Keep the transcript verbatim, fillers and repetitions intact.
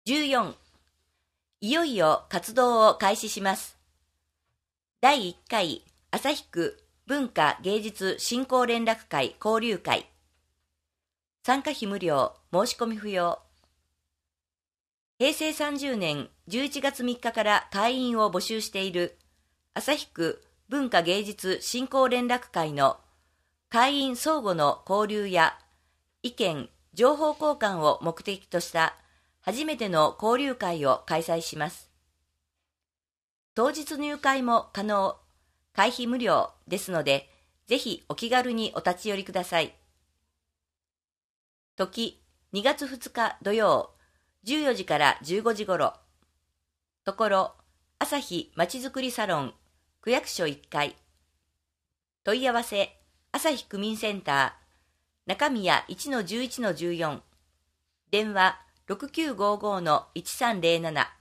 じゅうよん、いよいよ活動を開始します。だいいっかい旭区文化芸術振興連絡会交流会。参加費無料、申し込み不要。へいせいさんじゅうねんじゅういちがつみっかから会員を募集している旭区文化芸術振興連絡会の会員相互の交流や意見、情報交換を目的とした初めての交流会を開催します。当日入会も可能、会費無料ですので、ぜひお気軽にお立ち寄りください。時、にがつふつか土曜、じゅうよじからじゅうごじ頃。ところ、朝日まちづくりサロン、区役所いっかい。問い合わせ、朝日区民センター、中宮 いちのじゅういちのじゅうよん。電話、ろくきゅうごーごーのいちさんぜろなな。